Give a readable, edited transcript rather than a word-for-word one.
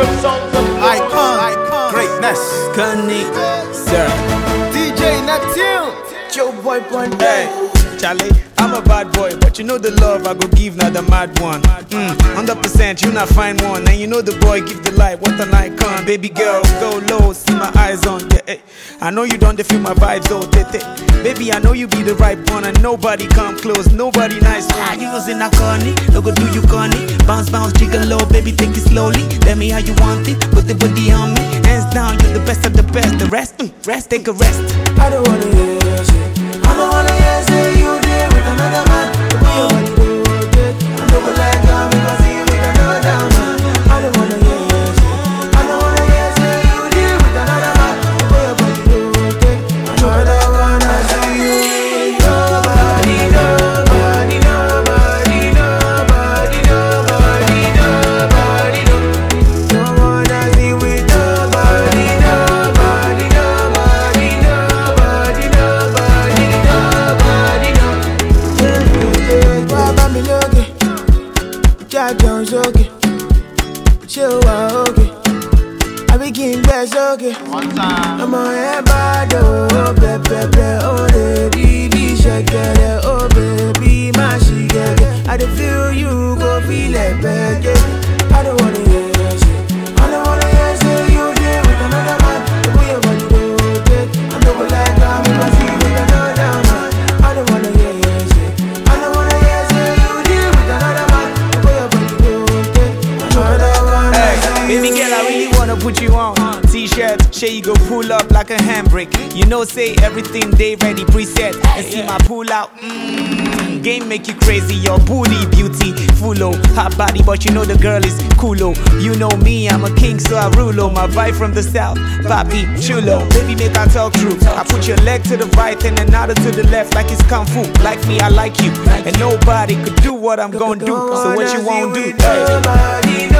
Icon, greatness. Connie, sir. DJ Neptune, Joe boy one day. Charlie, I'm a bad boy, but you know the love I go give, not the mad one. 100%, you not find one, and you know the boy give the light. What an icon, baby girl, go low, see my eyes on. Yeah, I know you don't feel my vibes, oh, baby, I know you be the right one, and nobody come close, nobody nice one. You was in a corny, no go do you corny. Bounce, bounce, jiggle low, baby, take it slowly. Tell me how you want it, put the booty on me. Hands down, you're the best of the best. The rest, rest, take a rest. I don't wanna hear shit. I don't wanna hear say you there with another man. The way you want to do it, I don't like how because see you with another man. I don't wanna hear shit. I don't wanna hear say you there with another man. The way you want to do it, I don't wanna see you with nobody, nobody, nobody, nobody, nobody, nobody, nobody. Don't wanna see with nobody, nobody, nobody, nobody, nobody, nobody, no. Why me looking? Jack Jones okay. Chill okay. I begin best okay. One time. I'm on everybody, oh baby, oh baby, shake it, oh baby, my she get it. I don't feel you go feel it, baby. I don't wanna hear shit. I don't wanna hear say you there with another man. The way you want to do it, I don't like how me must see with another man. I don't wanna hear shit. I don't wanna hear say you there with another man. The way you want to do it, I don't wanna see you. Baby girl, I really wanna put you on. T-shirt, shit, you go pull up like a handbrake. You know, say everything they ready preset. And see my pull out. Game make you crazy, your booty beauty full hot body, but you know the girl is coolo. You know me, I'm a king, so I rule. My vibe from the south, papi chulo. Baby, make I talk true. I put your leg to the right and another to the left, like it's kung fu. Like me, I like you, and nobody could do what I'm gonna do. So what you won't do? Nobody